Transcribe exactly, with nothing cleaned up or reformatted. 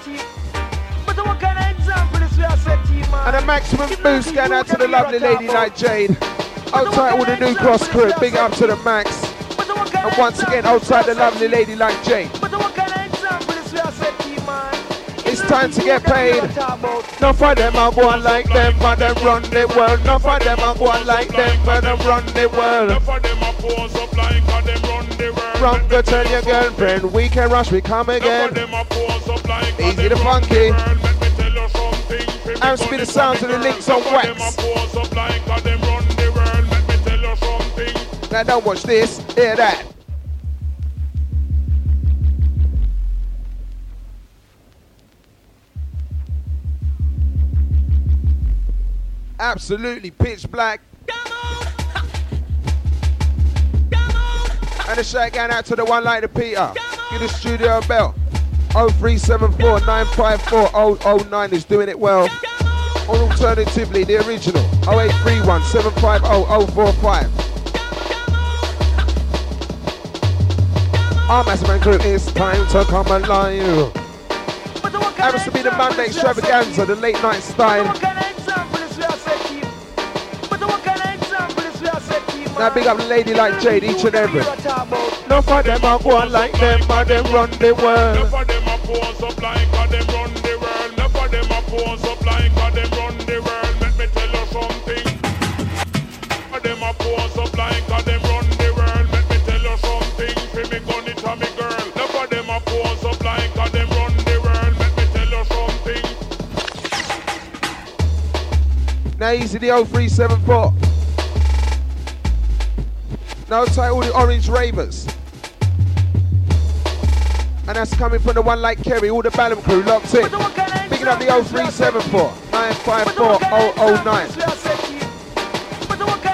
And a maximum boost going out to the lovely lady like Jade. Outside all the New Cross crew, big up to the max. And once again, outside the lovely lady like Jade. It's time to get paid. None for them are going like them, but them run the world. None for them are going like them, but them run the world. None for them are pose up like them run the world. Run, go tell your girlfriend, we can rush, we come again. Easy the funky. And speed the sounds of the links on wax. Now don't watch this, hear that. Absolutely pitch black. And a shout going out to the one like the Peter. Give the studio a bell. oh three seven four, nine five four, oh oh nine is doing it well. Or alternatively, the original. oh eight three one, seven five oh, oh four five. Our Massive Man crew, it's time to come alive. Happens to be the Monday extravaganza, the late night style. Now big up the lady like Jade, each and every. No for them are going like them, but them run the world. No for them are pose up like them run the world. No for them are pose up like them run the world. Let me tell you something. For them are pose up like them run the world. Let me tell you something. For me gun it to me girl. No for them are pose up like them run the world. Let me tell you something. Now easy the oh three seven four. Now tie all the orange ravers. And that's coming from the one like Kerry, all the Ballum crew locked in. Picking up the oh three seven four, nine five four, oh oh nine.